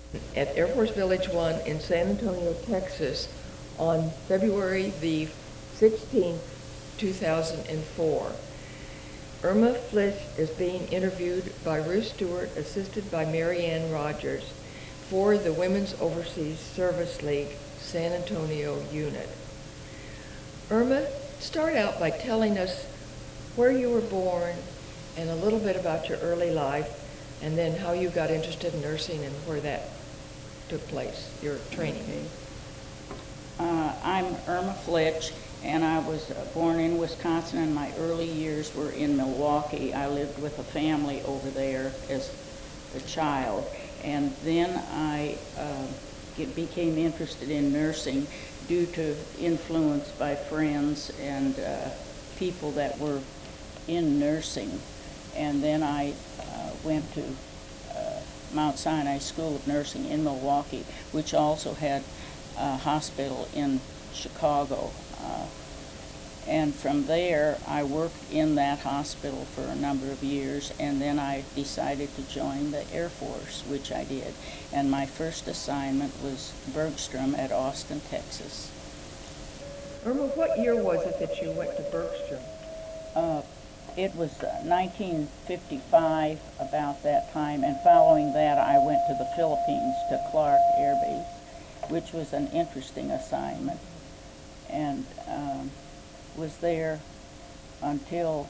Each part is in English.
at Air Force Village 1 in San Antonio, Texas on February the 16th, 2004. Irma Flitch is being interviewed by Ruth Stewart, assisted by Mary Ann Rogers, for the Women's Overseas Service League San Antonio unit. Irma, start out by telling us where you were born and a little bit about your early life, and then how you got interested in nursing and where that took place, your training. Okay. I'm Irma Flitch, and I was born in Wisconsin, and my early years were in Milwaukee. I lived with a family over there as a child, and then I became interested in nursing due to influence by friends and people that were in nursing. And then I went to Mount Sinai School of Nursing in Milwaukee, which also had a hospital in Chicago. And from there, I worked in that hospital for a number of years, and then I decided to join the Air Force, which I did. And my first assignment was Bergstrom at Austin, Texas. Irma, what year was it that you went to Bergstrom? It was 1955, about that time, and following that I went to the Philippines, to Clark Air Base, which was an interesting assignment, and was there until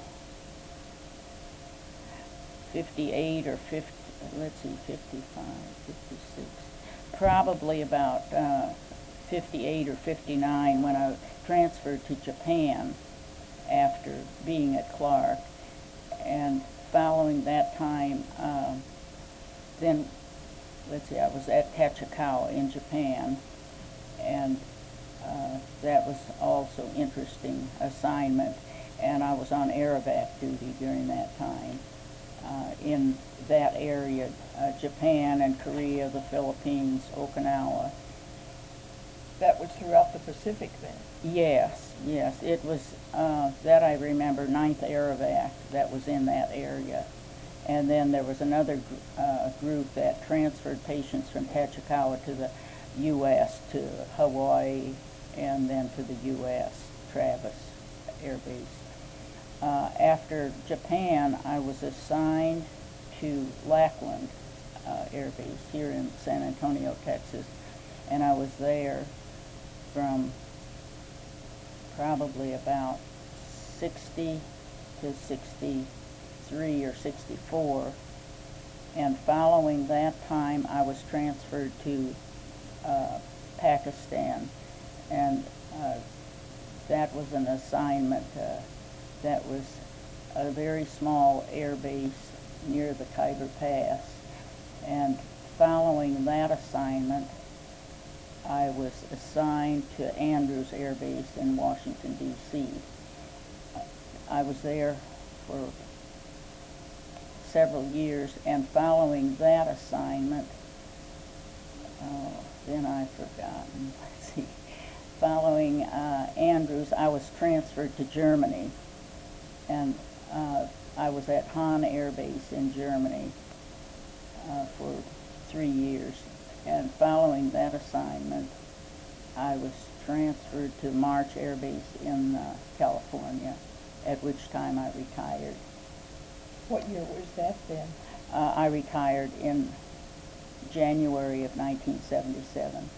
58 or 50, let's see, 55, 56, probably about 58 or 59 when I transferred to Japan after being at Clark. And following that time, then, let's see, I was at Tachikawa in Japan, and that was also interesting assignment, and I was on aerovac duty during that time in that area, Japan and Korea, the Philippines, Okinawa. That was throughout the Pacific then? Yes, yes, it was, that I remember, 9th Aerovac that was in that area. And then there was another group that transferred patients from Tachikawa to the U.S., to Hawaii, and then to the U.S., Travis Air Base. After Japan, I was assigned to Lackland Air Base here in San Antonio, Texas, and I was there from probably about 60 to 63 or 64, and following that time I was transferred to Pakistan, and that was an assignment that was a very small air base near the Khyber Pass, and following that assignment I was assigned to Andrews Air Base in Washington, D.C. I was there for several years, and following that assignment, then I've forgotten, let's see, following Andrews, I was transferred to Germany, and I was at Hahn Air Base in Germany for 3 years. And following that assignment, I was transferred to March Air Base in California, at which time I retired. What year was that then? I retired in January of 1977.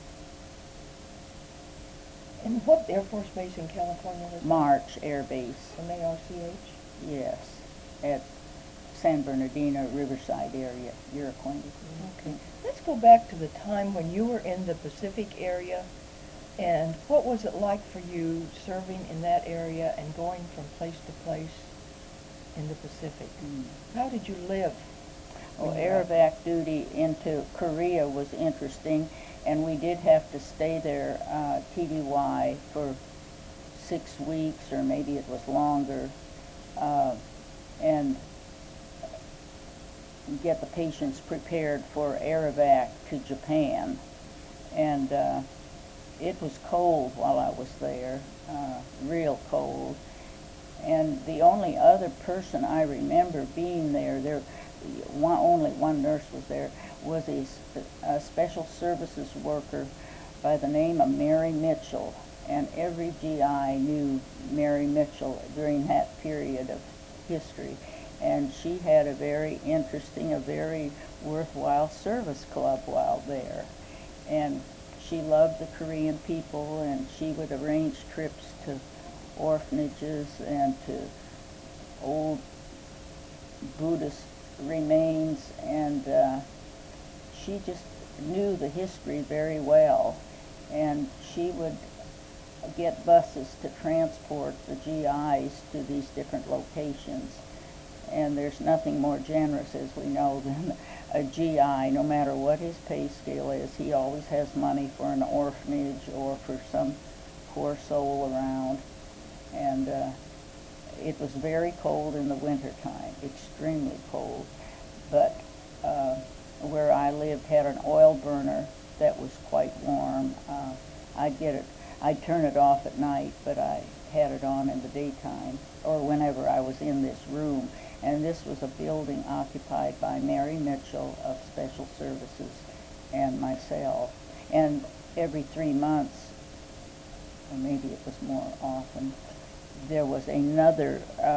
And what Air Force Base in California was that? March Air Base. MARCH? Yes, at San Bernardino, Riverside area. You're acquainted. Okay. Let's go back to the time when you were in the Pacific area, and what was it like for you serving in that area and going from place to place in the Pacific? How did you live? Well, aerovac duty into Korea was interesting, and we did have to stay there TDY for 6 weeks, or maybe it was longer, and get the patients prepared for aerovac to Japan. And it was cold while I was there, real cold. And the only other person I remember being there, only one nurse was there, was a special services worker by the name of Mary Mitchell, and every GI knew Mary Mitchell during that period of history. And she had a very interesting, a very worthwhile service club while there. And she loved the Korean people, and she would arrange trips to orphanages and to old Buddhist remains, and she just knew the history very well, and she would get buses to transport the GIs to these different locations. And there's nothing more generous, as we know, than a GI. No matter what his pay scale is, he always has money for an orphanage or for some poor soul around. And it was very cold in the wintertime, extremely cold. But where I lived had an oil burner that was quite warm. I'd turn it off at night, but I had it on in the daytime, or whenever I was in this room. And this was a building occupied by Mary Mitchell of Special Services and myself. And every 3 months, or maybe it was more often, there was another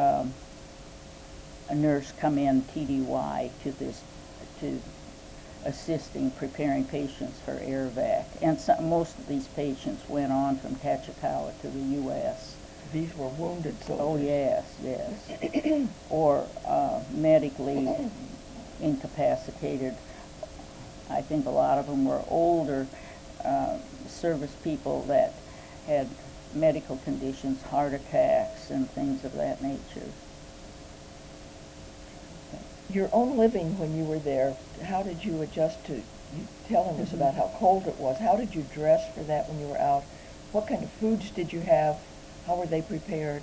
a nurse come in, TDY, to assisting preparing patients for air vac. And most of these patients went on from Tachikawa to the U.S. These were wounded soldiers. Oh, yes, yes. Or medically incapacitated. I think a lot of them were older service people that had medical conditions, heart attacks and things of that nature. Your own living when you were there, how did you adjust to you telling us about how cold it was? How did you dress for that when you were out? What kind of foods did you have? How were they prepared?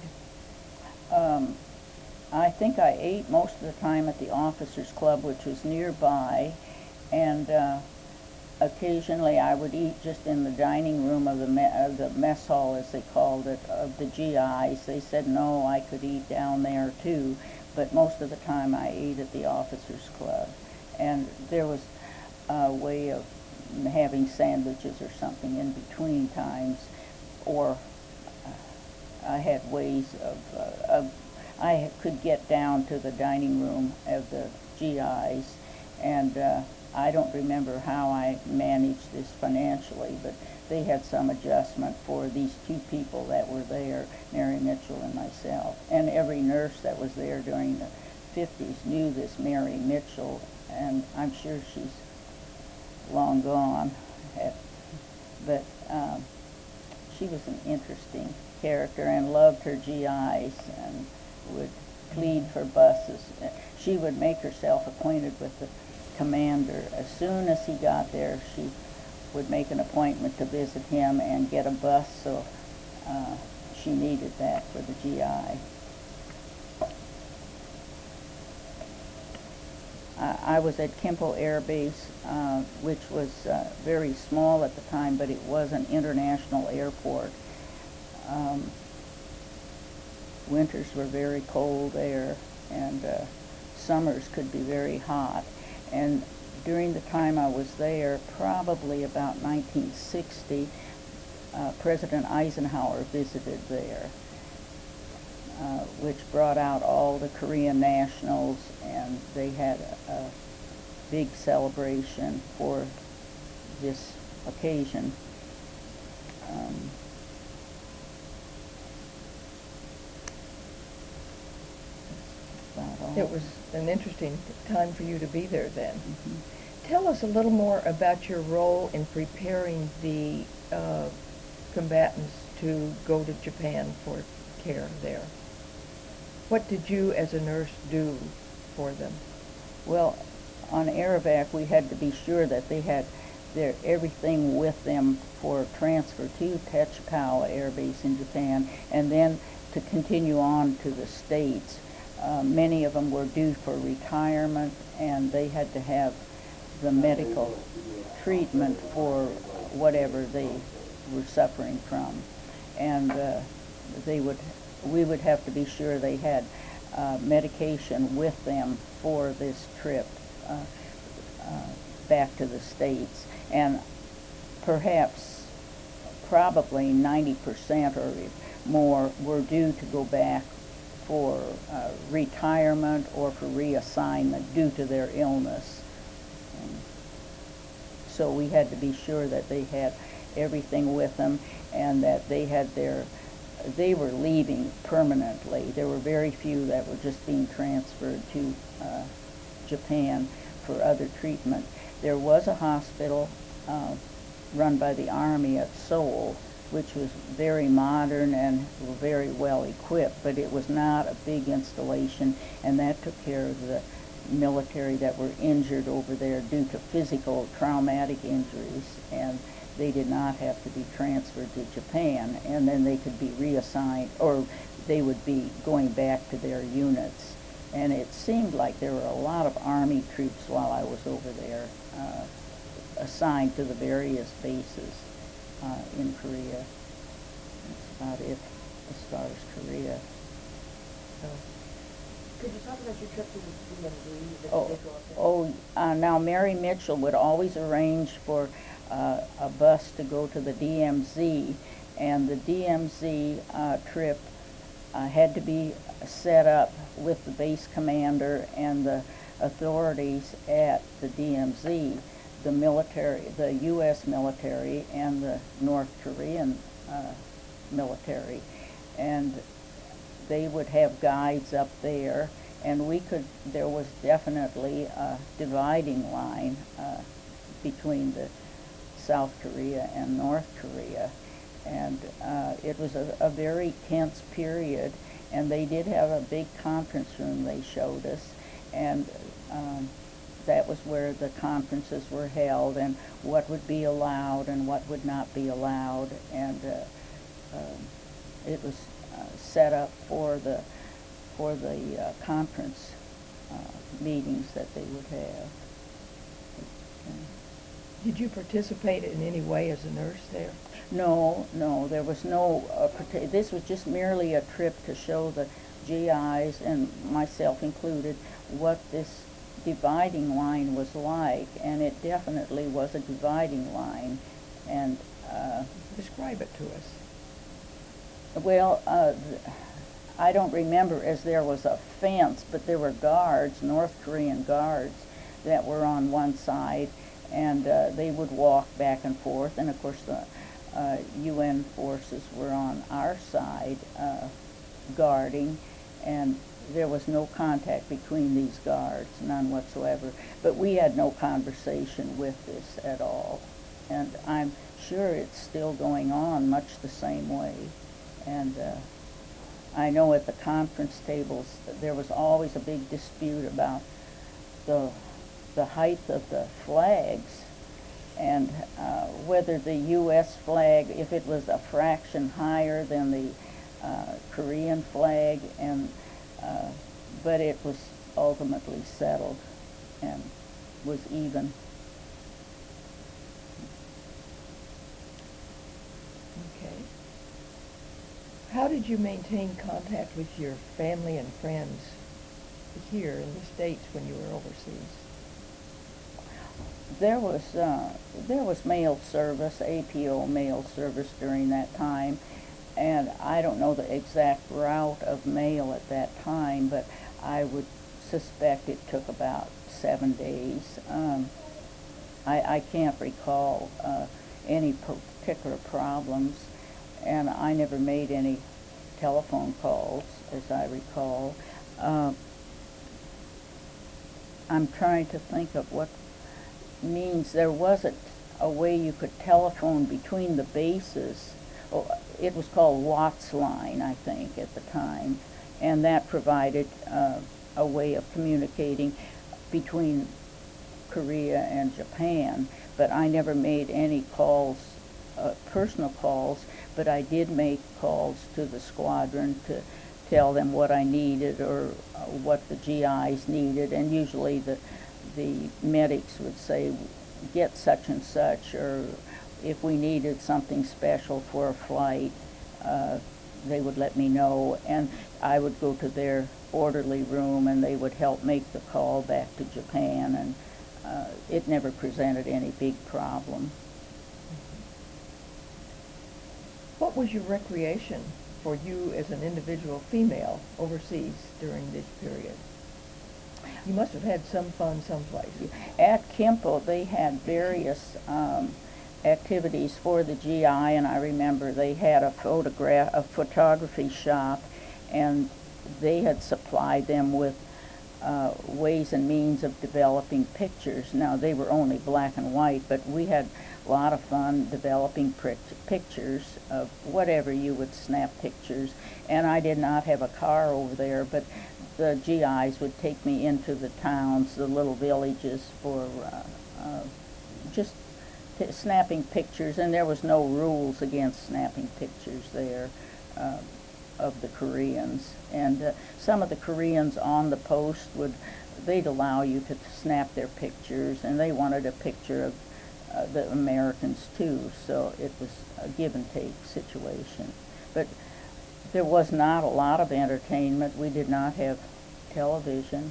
I think I ate most of the time at the Officers Club, which was nearby, and occasionally I would eat just in the dining room of the mess hall, as they called it, of the GIs. They said no, I could eat down there too, but most of the time I ate at the Officers Club. And there was a way of having sandwiches or something in between times, or I had ways of I could get down to the dining room of the GIs, and I don't remember how I managed this financially, but they had some adjustment for these two people that were there, Mary Mitchell and myself. And every nurse that was there during the 50s knew this Mary Mitchell, and I'm sure she's long gone. But she was an interesting character and loved her GIs and would plead for buses. She would make herself acquainted with the commander. As soon as he got there, she would make an appointment to visit him and get a bus, so she needed that for the GI. I was at Kimpo Air Base, which was very small at the time, but it was an international airport. Winters were very cold there, and summers could be very hot. And during the time I was there, probably about 1960, President Eisenhower visited there, which brought out all the Korean nationals, and they had a big celebration for this occasion. It was an interesting time for you to be there then. Mm-hmm. Tell us a little more about your role in preparing the combatants to go to Japan for care there. What did you as a nurse do for them? Well, on Aerovac we had to be sure that they had everything with them for transfer to Tachikawa Air Base in Japan, and then to continue on to the States. Many of them were due for retirement, and they had to have the medical treatment for whatever they were suffering from. And we would have to be sure they had medication with them for this trip back to the States, and perhaps probably 90% or more were due to go back for retirement or for reassignment due to their illness. And so we had to be sure that they had everything with them and that they were leaving permanently. There were very few that were just being transferred to Japan for other treatment. There was a hospital run by the Army at Seoul, which was very modern and very well equipped, but it was not a big installation, and that took care of the military that were injured over there due to physical traumatic injuries, and they did not have to be transferred to Japan, and then they could be reassigned, or they would be going back to their units. And it seemed like there were a lot of Army troops while I was over there, assigned to the various bases in Korea. That's about it as far as Korea. Could you talk about your trip to the DMZ? Now Mary Mitchell would always arrange for a bus to go to the DMZ, and the DMZ trip had to be set up with the base commander and the authorities at the DMZ, the military, the U.S. military and the North Korean military, and they would have guides up there, and there was definitely a dividing line between the South Korea and North Korea, and it was a very tense period, and they did have a big conference room they showed us, and that was where the conferences were held and what would be allowed and what would not be allowed, and it was set up for the conference meetings that they would have. Did you participate in any way as a nurse there? No, there was no, this was just merely a trip to show the GIs, and myself included, what this dividing line was like, and it definitely was a dividing line. And describe it to us. Well, I don't remember as there was a fence, but there were guards, North Korean guards, that were on one side, and they would walk back and forth, and of course the UN forces were on our side guarding, and there was no contact between these guards, none whatsoever. But we had no conversation with this at all, and I'm sure it's still going on much the same way. And I know at the conference tables there was always a big dispute about the height of the flags, and whether the U.S. flag, if it was a fraction higher than the Korean flag, and but it was ultimately settled and was even. Okay. How did you maintain contact with your family and friends here in the States when you were overseas? There was mail service, APO mail service during that time, and I don't know the exact route of mail at that time, but I would suspect it took about 7 days. I can't recall any particular problems, and I never made any telephone calls, as I recall. I'm trying to think of what means there wasn't a way you could telephone between the bases. It was called Watts Line, I think, at the time, and that provided a way of communicating between Korea and Japan, but I never made any calls, personal calls, but I did make calls to the squadron to tell them what I needed or what the GIs needed, and usually the medics would say, get such and such, or if we needed something special for a flight, they would let me know, and I would go to their orderly room and they would help make the call back to Japan, and it never presented any big problem. What was your recreation for you as an individual female overseas during this period? You must have had some fun someplace. At Kimpo, they had various activities for the GI, and I remember they had a photography shop, and they had supplied them with ways and means of developing pictures. Now, they were only black and white, but we had a lot of fun developing pictures of whatever you would snap pictures. And I did not have a car over there, but the GIs would take me into the towns, the little villages, for just snapping pictures, and there was no rules against snapping pictures there of the Koreans. And some of the Koreans on the post they'd allow you to snap their pictures, and they wanted a picture of the Americans too, so it was a give and take situation. But there was not a lot of entertainment. We did not have television.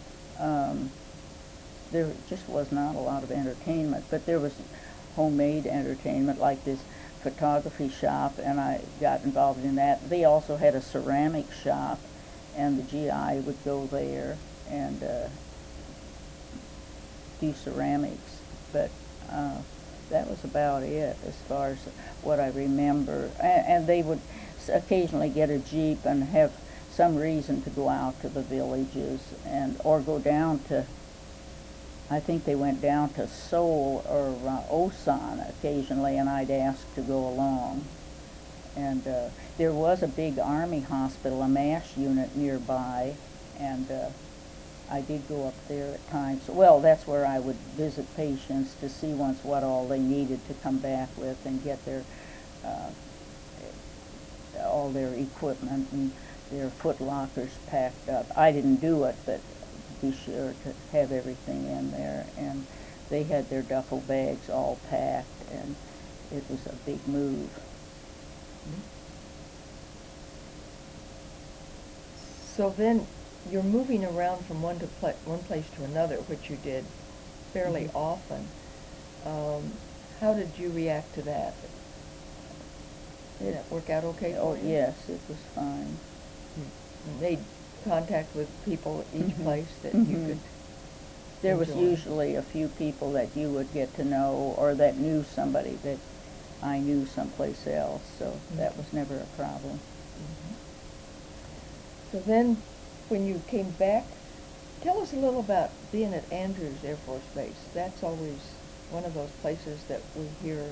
There just was not a lot of entertainment, but there was homemade entertainment like this photography shop, and I got involved in that. They also had a ceramic shop, and the GI would go there and do ceramics, but that was about it as far as what I remember. And they would occasionally get a Jeep and have some reason to go out to the villages, or go down to, I think they went down to Seoul or Osan occasionally, and I'd ask to go along. And there was a big army hospital, a MASH unit nearby, and I did go up there at times. Well, that's where I would visit patients to see once what all they needed to come back with and get their all their equipment and their foot lockers packed up. I didn't do it, but be sure to have everything in there. And they had their duffel bags all packed, and it was a big move. So then you're moving around from one place to another, which you did fairly often. How did you react to that? Did it work out okay for you? Yes, it was fine. You made contact with people at each place that you could There was enjoy. usually a few people that you would get to know, or that knew somebody that I knew someplace else, so that was never a problem. So then, when you came back, tell us a little about being at Andrews Air Force Base. That's always one of those places that we hear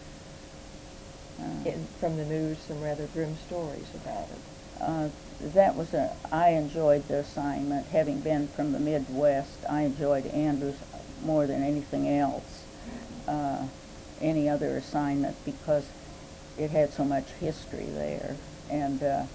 from the news some rather grim stories about it. I enjoyed the assignment. Having been from the Midwest, I enjoyed Andrews more than anything else, any other assignment, because it had so much history there. And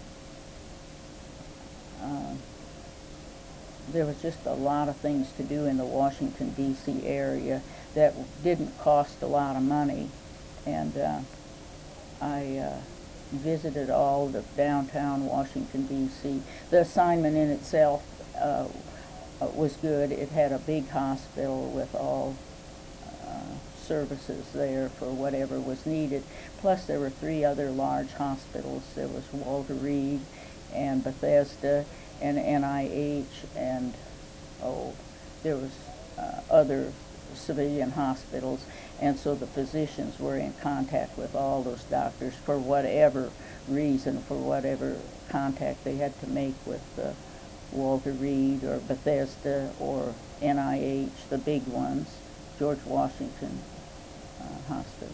there was just a lot of things to do in the Washington, D.C. area that didn't cost a lot of money. And I visited all the downtown Washington, D.C. The assignment in itself was good. It had a big hospital with all services there for whatever was needed. Plus there were 3 other large hospitals. There was Walter Reed and Bethesda and NIH, and there was other civilian hospitals, and so the physicians were in contact with all those doctors for whatever reason, for whatever contact they had to make with Walter Reed or Bethesda or NIH, the big ones, George Washington Hospital.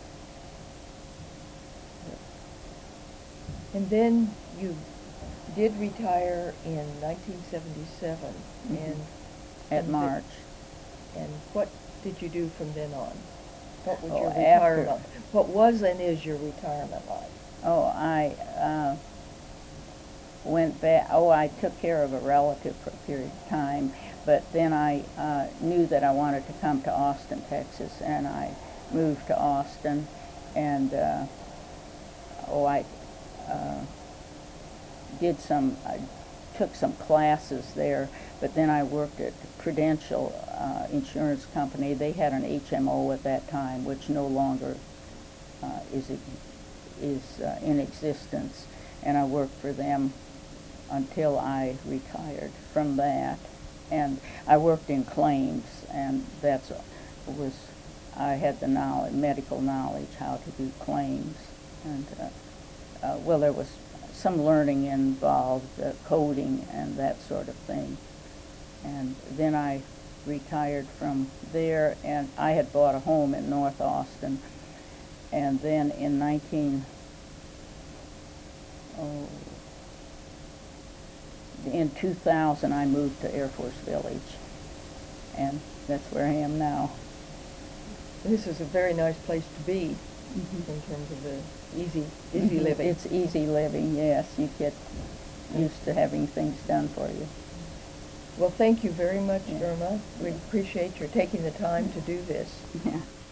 And then you did retire in 1977, and At March. And what did you do from then on? What was your after. retirement? What was and is your retirement like? I went back. I took care of a relative for a period of time, but then I knew that I wanted to come to Austin, Texas, and I moved to Austin, and I did some took some classes there, but then I worked at Prudential Insurance Company. They had an HMO at that time, which no longer is in existence, and I worked for them until I retired from that. And I worked in claims, and I had the medical knowledge how to do claims, and well, there was some learning involved, coding and that sort of thing. And then I retired from there, and I had bought a home in North Austin, and then in 2000 I moved to Air Force Village, and that's where I am now. This is a very nice place to be in terms of the easy living. It's easy living, yes. You get used to having things done for you. Well, thank you very much, Yeah. Irma. We appreciate your taking the time to do this. Yeah.